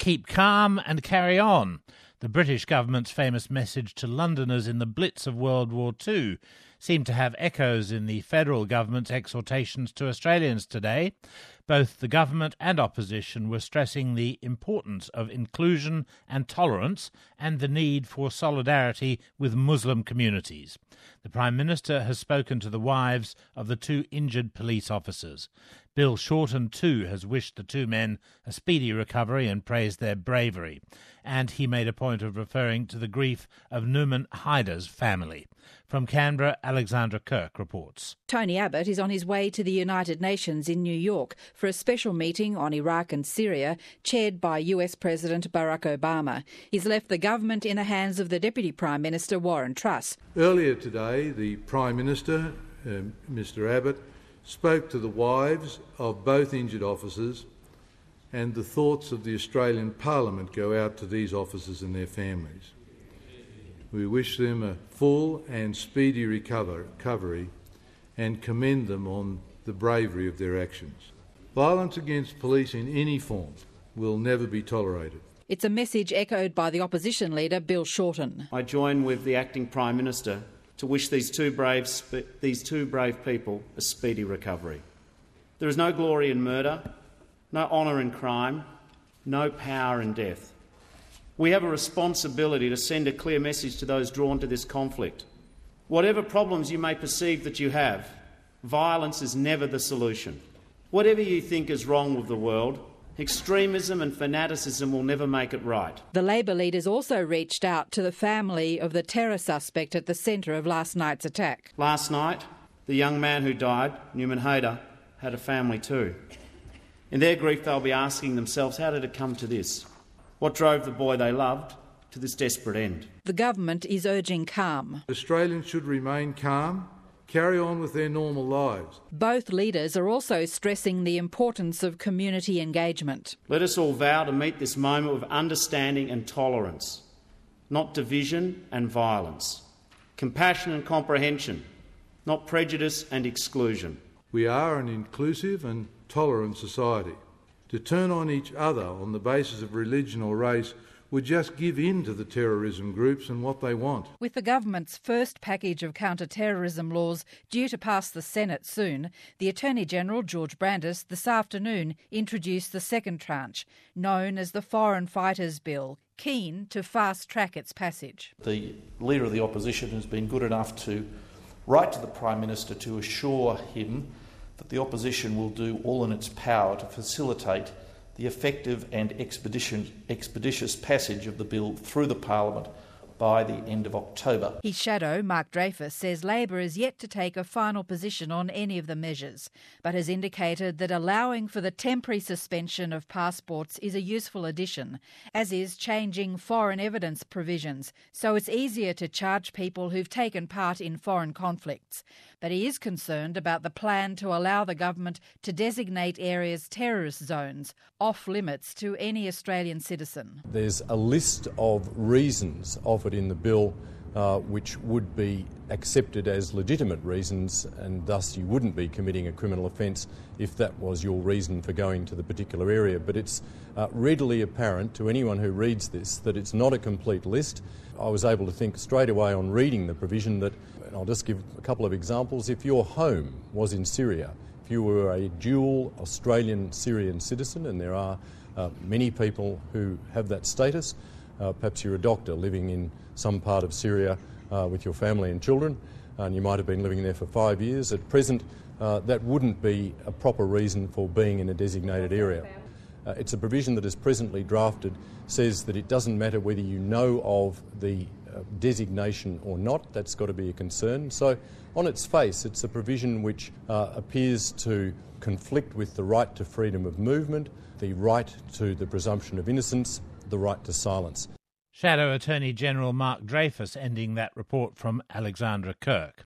keep calm and carry on. The British government's famous message to Londoners in the Blitz of World War II seemed to have echoes in the federal government's exhortations to Australians today. Both the government and opposition were stressing the importance of inclusion and tolerance and the need for solidarity with Muslim communities. The Prime Minister has spoken to the wives of the two injured police officers. Bill Shorten, too, has wished the two men a speedy recovery and praised their bravery. And he made a point of referring to the grief of Nouman Haider's family. From Canberra, Alexandra Kirk reports. Tony Abbott is on his way to the United Nations in New York for a special meeting on Iraq and Syria, chaired by US President Barack Obama. He's left the government in the hands of the Deputy Prime Minister Warren Truss. Earlier today, the Prime Minister, Mr Abbott, spoke to the wives of both injured officers, and the thoughts of the Australian Parliament go out to these officers and their families. We wish them a full and speedy recovery and commend them on the bravery of their actions. Violence against police in any form will never be tolerated. It's a message echoed by the opposition leader, Bill Shorten. I join with the Acting Prime Minister to wish these two brave people a speedy recovery. There is no glory in murder, no honour in crime, no power in death. We have a responsibility to send a clear message to those drawn to this conflict. Whatever problems you may perceive that you have, violence is never the solution. Whatever you think is wrong with the world, extremism and fanaticism will never make it right. The Labor leaders also reached out to the family of the terror suspect at the centre of last night's attack. Last night, the young man who died, Nouman Haider, had a family too. In their grief, they'll be asking themselves, how did it come to this? What drove the boy they loved to this desperate end? The government is urging calm. Australians should remain calm, carry on with their normal lives. Both leaders are also stressing the importance of community engagement. Let us all vow to meet this moment with understanding and tolerance, not division and violence, compassion and comprehension, not prejudice and exclusion. We are an inclusive and tolerant society. To turn on each other on the basis of religion or race would just give in to the terrorism groups and what they want. With the government's first package of counter-terrorism laws due to pass the Senate soon, the Attorney-General, George Brandis, this afternoon introduced the second tranche, known as the Foreign Fighters Bill, keen to fast-track its passage. The Leader of the Opposition has been good enough to write to the Prime Minister to assure him that the Opposition will do all in its power to facilitate the effective and expeditious passage of the bill through the Parliament by the end of October. His shadow, Mark Dreyfus, says Labor is yet to take a final position on any of the measures, but has indicated that allowing for the temporary suspension of passports is a useful addition, as is changing foreign evidence provisions, so it's easier to charge people who've taken part in foreign conflicts. But he is concerned about the plan to allow the government to designate areas terrorist zones, off limits to any Australian citizen. There's a list of reasons offered in the bill which would be accepted as legitimate reasons, and thus you wouldn't be committing a criminal offence if that was your reason for going to the particular area. But it's readily apparent to anyone who reads this that it's not a complete list. I was able to think straight away on reading the provision that, and I'll just give a couple of examples, if your home was in Syria, if you were a dual Australian-Syrian citizen, and there are many people who have that status, perhaps you're a doctor living in some part of Syria with your family and children, and you might have been living there for 5 years. At present, that wouldn't be a proper reason for being in a designated area. It's a provision that is presently drafted, says that it doesn't matter whether you know of the designation or not. That's got to be a concern. So on its face, it's a provision which appears to conflict with the right to freedom of movement, the right to the presumption of innocence, the right to silence. Shadow Attorney-General Mark Dreyfus ending that report from Alexandra Kirk.